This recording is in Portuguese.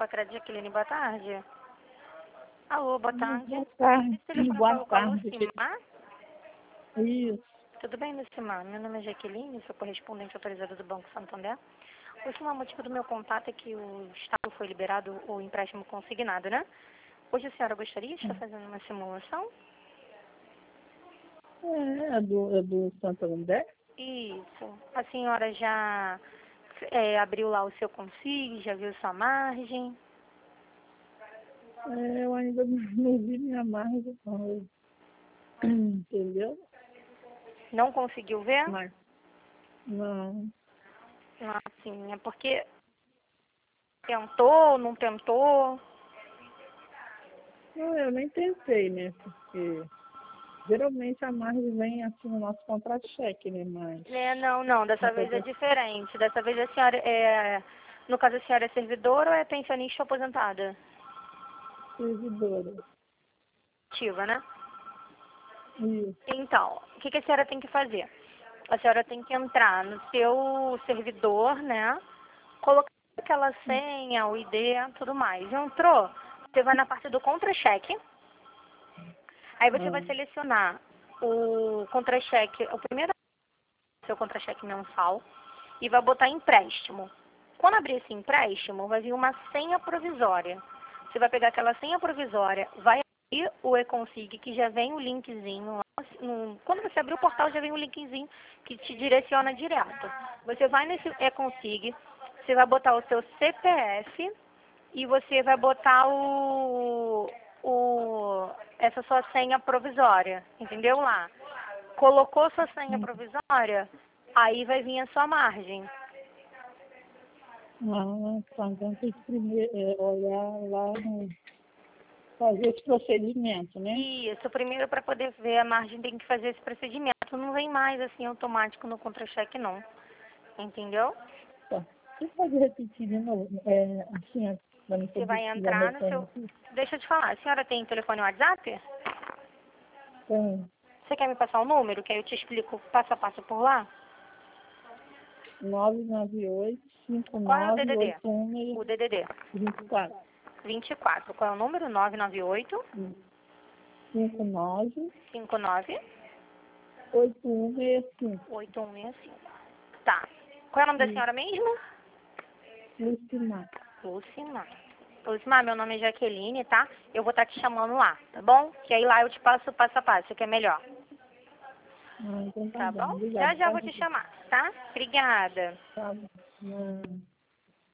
Pacred Jaqueline, boa tarde. Alô, boa tarde. Boa tarde. Esse telefone Boa falou com a tarde. Lucimar? Isso. Tudo bem, Lucimar? Meu nome é Jaqueline, sou correspondente autorizada do Banco Santander. Lucimar, o motivo do meu contato é que o Estado foi liberado o empréstimo consignado, né? Hoje a senhora gostaria de estar fazendo uma simulação? É do Santander? Isso. A senhora já abriu lá o seu consigo, já viu sua margem? Eu ainda não vi minha margem, não. Entendeu? Não conseguiu ver? Mas, não. Ah, sim, é porque tentou, não tentou? Não, eu nem tentei, né? Porque geralmente a margem vem assim no nosso contra-cheque, né? Mas Não, dessa vez é diferente. Dessa vez a senhora no caso a senhora é servidora ou é pensionista ou aposentada? servidora. Ativa, né? Isso. Então, o que a senhora tem que fazer? A senhora tem que entrar no seu servidor, né? Colocar aquela senha, o ID, tudo mais. Entrou? Você vai na parte do contra-cheque. Aí você vai selecionar o contra-cheque, o primeiro seu contra-cheque mensal e vai botar empréstimo. Quando abrir esse empréstimo, vai vir uma senha provisória. Você vai pegar aquela senha provisória, vai abrir o eConsig, que já vem o linkzinho lá. Quando você abrir o portal, já vem um linkzinho que te direciona direto. Você vai nesse eConsig, você vai botar o seu CPF e você vai botar essa sua senha provisória, entendeu lá? Colocou sua senha provisória, aí vai vir a sua margem. Então tem que primeiro olhar lá, fazer esse procedimento, né? Isso, primeiro para poder ver a margem tem que fazer esse procedimento. Não vem mais assim automático no contra-cheque não. Entendeu? Tá. Você pode repetir de novo? Assim, para não Você poder vai precisar entrar no voltando seu... aqui? Deixa eu te falar, a senhora tem telefone WhatsApp? Tem Você quer me passar o número? Que aí eu te explico passo a passo por lá? 998 Qual é o 59 DDD? 81 O DDD. 24. 24. Qual é o número? 998 59 59 8165. 8165. Tá. Qual é o nome da senhora mesmo? Lucimar. Lucimar. Lucimar, meu nome é Jaqueline, tá? Eu vou estar te chamando lá, tá bom? Que aí lá eu te passo o passo a passo, que é melhor. Então tá Tá bom. bom? Obrigado. Já já eu vou te chamar, tá? Obrigada. Tá bom.